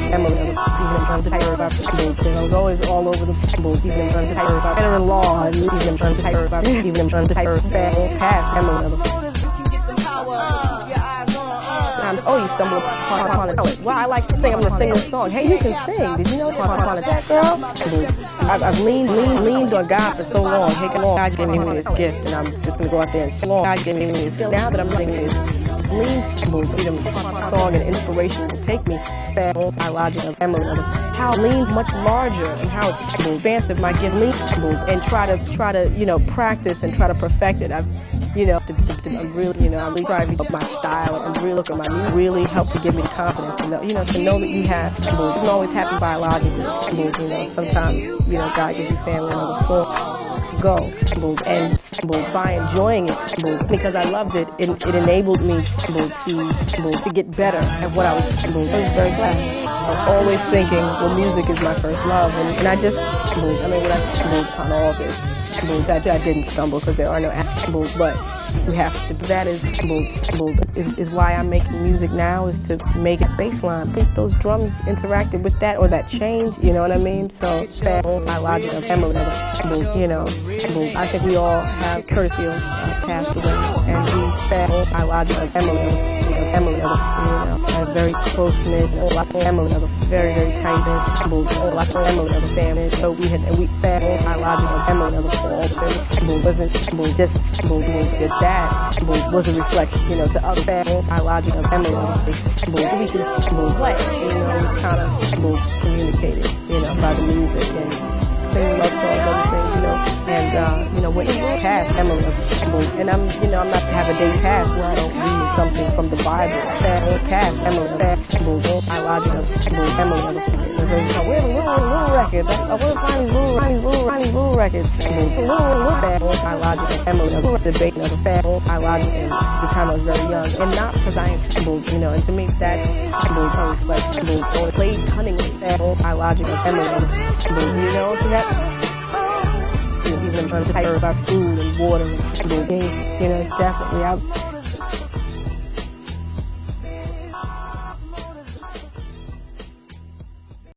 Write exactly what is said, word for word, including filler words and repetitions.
past memory of even untired about symbols. I was always all over the symbols, even untired about veteran law, and even untired about even untired past memory of the oh, you stumble upon, upon a poet. Well, I like to sing. I'm going to sing this song. Hey, you can sing. Did you know upon a that girl? I've, I've leaned, leaned, leaned on God for so long. Hey, come on, God gave me this gift, and I'm just going to go out there and sing. God gave me this gift. Now that I'm singing this, this lean symbol, freedom song and inspiration will take me back on my logic of family, of how lean much larger and how it's expansive my gift lean symbols, and try to try to you know practice and try to perfect it. I've You know, to, to, to, I'm really, you know, I'm really trying to my style. I'm really looking at my music. Really helped to give me the confidence to know, you know, to know that you have symbols. It doesn't always happen biologically. Symbols, you know, sometimes, you know, God gives you family in another form. Go symbols and symbols by enjoying it symbols because I loved it. It, it enabled me symbol to symbol to get better at what I was symbol. I was very blessed. I'm always thinking, well, music is my first love, and, and I just stumbled. I mean, when I stumbled upon all this, stumbled. I, I didn't stumble because there are no stumbles, but you have to. That is stumbled. Stumbled is, is why I'm making music now, is to make a bass line. I think those drums interacted with that or that change. You know what I mean? So my logic of family, stumbled. You know, stumbled. I think we all have. Curtis Field uh, passed away, and we my logic of family, of family, of you know, had a very close knit, family. Very, very tight and stumbled, like a family of the family. So we had, and we found our logic of family of the fall. It was stumbled, wasn't stumbled, just stumbled. That that stumbled was a reflection, you know, to other family. Our logic of family of the face stumbled. We could stumble play, you know, it was kind of stumbled, communicated, you know, by the music and singing love songs and other things, you know. And uh, you know, when it's little past family of stumbled, and I'm, you know, I'm not have a day past where I don't read something from the Bible. Past family of stumbled, my logic of stumbled, family of the figures. Where the little little records? I, I want to find these little, find these little, find these little records. Stumbled, little little family, my logic of family of the debate of the family, my logic, and the time I was very young, and not because I ain't stumbled, you know. And to me, that's stumbled, I reflect stumbled, or played cunningly. My logic of family of the stumbled, you know. So that even untired about food and water and stumbled, you know, it's definitely out.